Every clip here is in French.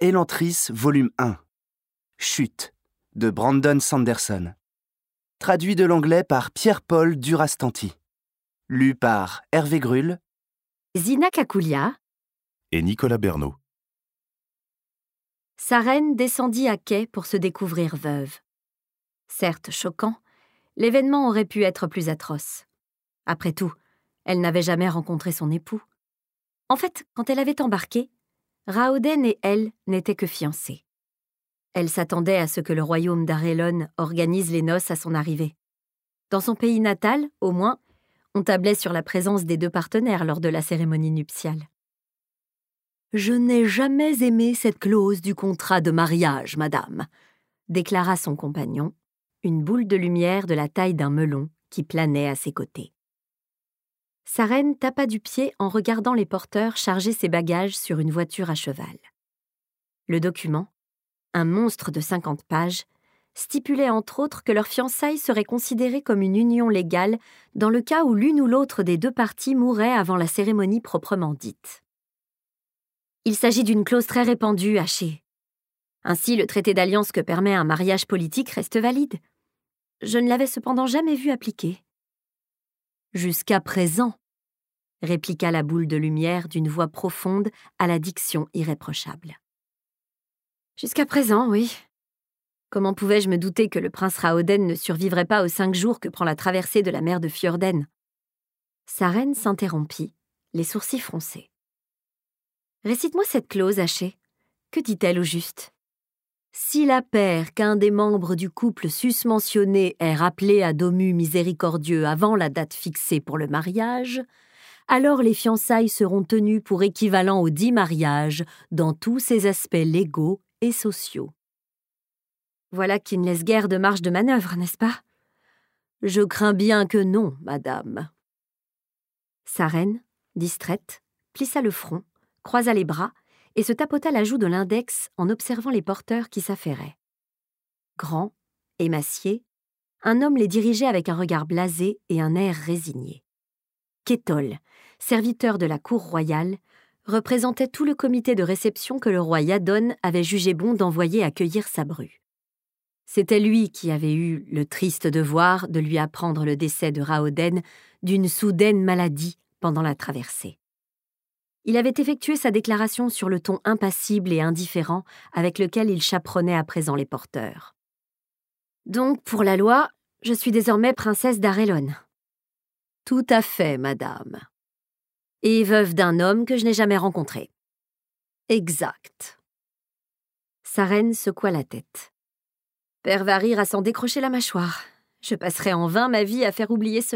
Elantris, volume 1. Chute, de Brandon Sanderson. Traduit de l'anglais par Pierre-Paul Durastanti. Lu par Hervé Grulle, Zina Kakoulia et Nicolas Bernot. Sarène descendit à quai pour se découvrir veuve. Certes choquant, l'événement aurait pu être plus atroce. Après tout, elle n'avait jamais rencontré son époux. En fait, quand elle avait embarqué, Raoden et elle n'étaient que fiancés. Elle s'attendait à ce que le royaume d'Arelon organise les noces à son arrivée. Dans son pays natal, au moins, on tablait sur la présence des deux partenaires lors de la cérémonie nuptiale. « Je n'ai jamais aimé cette clause du contrat de mariage, madame », déclara son compagnon, une boule de lumière de la taille d'un melon qui planait à ses côtés. Sarène tapa du pied en regardant les porteurs charger ses bagages sur une voiture à cheval. Le document, un monstre de 50 pages, stipulait entre autres que leur fiançailles serait considérée comme une union légale dans le cas où l'une ou l'autre des deux parties mourrait avant la cérémonie proprement dite. Il s'agit d'une clause très répandue, Haché. Ainsi, le traité d'alliance que permet un mariage politique reste valide. Je ne l'avais cependant jamais vu appliqué. « Jusqu'à présent », répliqua la boule de lumière d'une voix profonde à la diction irréprochable. « Jusqu'à présent, oui. Comment pouvais-je me douter que le prince Raoden ne survivrait pas aux 5 jours que prend la traversée de la mer de Fjorden ?» Sarène s'interrompit, les sourcils froncés. « Récite-moi cette clause, Haché. Que dit-elle au juste ? » « Si la paire qu'un des membres du couple susmentionné est rappelé à Domu miséricordieux avant la date fixée pour le mariage, alors les fiançailles seront tenues pour équivalent au dit mariage dans tous ses aspects légaux et sociaux. » Voilà qui ne laisse guère de marge de manœuvre, n'est-ce pas ? Je crains bien que non, madame. Sarène, distraite, plissa le front, croisa les bras et se tapota la joue de l'index en observant les porteurs qui s'affairaient. Grand, émacié, un homme les dirigeait avec un regard blasé et un air résigné. Ketol, serviteur de la cour royale, représentait tout le comité de réception que le roi Yadon avait jugé bon d'envoyer accueillir sa bru. C'était lui qui avait eu le triste devoir de lui apprendre le décès de Raoden d'une soudaine maladie pendant la traversée. Il avait effectué sa déclaration sur le ton impassible et indifférent avec lequel il chaperonnait à présent les porteurs. « Donc, pour la loi, je suis désormais princesse d'Arelon. »« Tout à fait, madame. Et veuve d'un homme que je n'ai jamais rencontré. »« Exact. » Sarène secoua la tête. « Père va rire à s'en décrocher la mâchoire. Je passerai en vain ma vie à faire oublier cela. »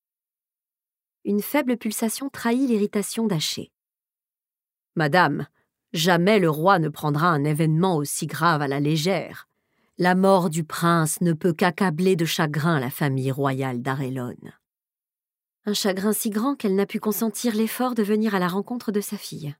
Une faible pulsation trahit l'irritation d'Haché. « Madame, jamais le roi ne prendra un événement aussi grave à la légère. La mort du prince ne peut qu'accabler de chagrin la famille royale d'Arelon. » Un chagrin si grand qu'elle n'a pu consentir l'effort de venir à la rencontre de sa fille.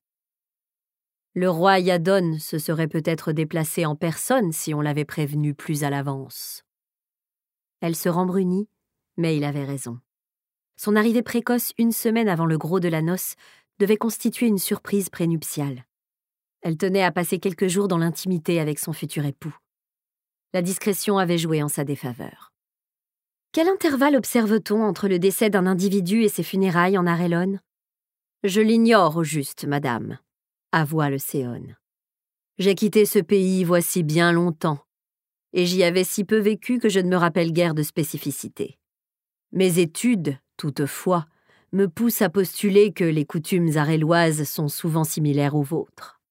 Le roi Yadon se serait peut-être déplacé en personne si on l'avait prévenu plus à l'avance. Elle se rembrunit, mais il avait raison. Son arrivée précoce 1 semaine avant le gros de la noce devait constituer une surprise prénuptiale. Elle tenait à passer quelques jours dans l'intimité avec son futur époux. La discrétion avait joué en sa défaveur. Quel intervalle observe-t-on entre le décès d'un individu et ses funérailles en Arelon ? Je l'ignore au juste, madame, avoua le Séon. J'ai quitté ce pays voici bien longtemps, et j'y avais si peu vécu que je ne me rappelle guère de spécificité. Mes études, toutefois, me poussent à postuler que les coutumes aréloises sont souvent similaires aux vôtres.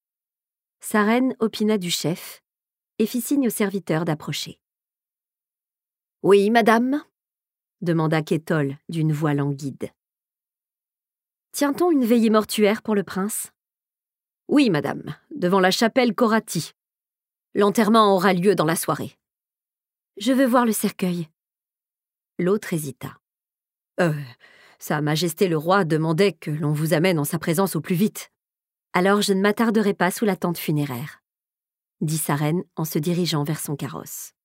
Sarène opina du chef et fit signe au serviteur d'approcher. « Oui, madame ?» demanda Ketol d'une voix languide. « Tient-on une veillée mortuaire pour le prince ?»« Oui, madame, devant la chapelle Korati. L'enterrement aura lieu dans la soirée. »« Je veux voir le cercueil. » L'autre hésita. Sa Majesté le roi demandait que l'on vous amène en sa présence au plus vite. »« Alors je ne m'attarderai pas sous la tente funéraire, » dit Sarène en se dirigeant vers son carrosse.